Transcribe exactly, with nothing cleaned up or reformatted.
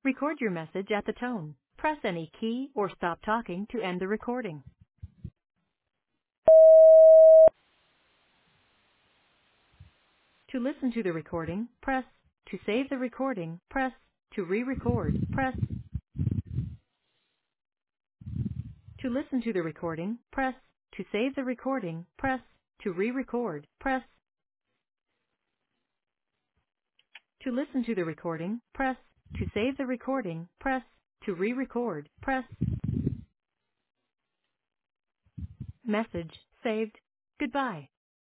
Record your message at the tone. Press any key or stop talking to end the recording. To listen to the recording, press. To save the recording, press. To re-record, press. To listen to the recording, press. To save the recording, press. To re-record, press. To listen to the recording, press. To save the recording, press. To re-record, press. Message saved. Goodbye.